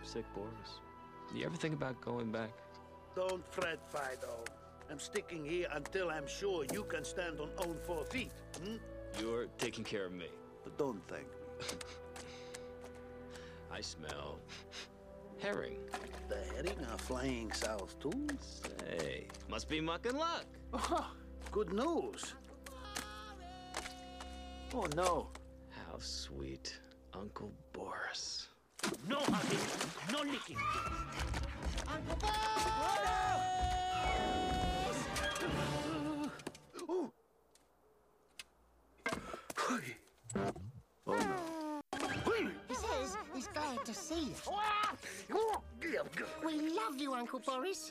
sick, Boris. You ever think about going back? Don't fret, Fido. I'm sticking here until I'm sure you can stand on own 4 feet. You're taking care of me. But don't thank me. I smell herring. The herring are flying south, too? Say, must be muck and luck. Oh, good news. Oh, no. How sweet. Uncle Boris. No hugging, no licking. Uncle Boris! Oh, no. He says he's glad to see you. We love you, Uncle Boris.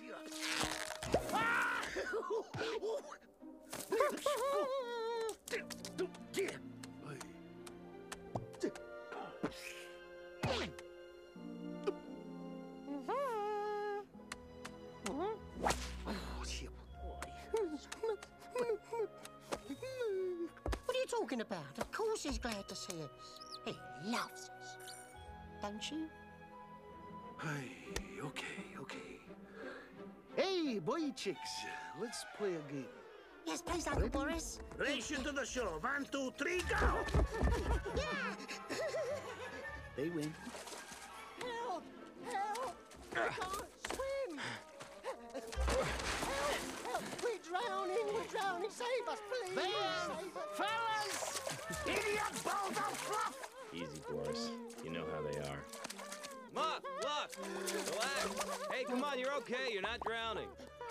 What are you talking about? Of course he's glad to see us. He loves us. Don't you? Hey, okay. Hey, boy chicks, let's play a game. Yes, please, Uncle Boris. Race you to the shore. 1, 2, 3, go! Yeah! They win. Help! Help! I can't swim! Help! We're drowning! Save us, please! Save us. Fellas! Idiot balls of fluff! Easy, Boris. You know how they are. Muck, luck, relax. Hey, come on, you're okay. You're not drowning.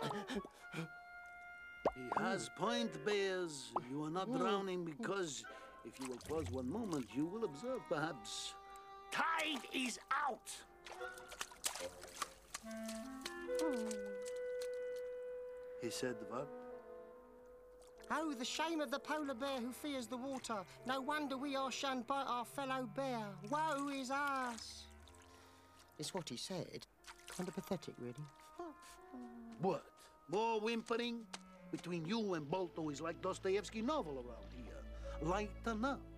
He has point, Bears. You are not drowning because if you will pause one moment, you will observe, perhaps. Tide is out! He said what? Oh, the shame of the polar bear who fears the water. No wonder we are shunned by our fellow bear. Woe is us. It's what he said. Kind of pathetic, really. What? More whimpering? Between you and Bolto is like Dostoevsky novel around here. Lighten up.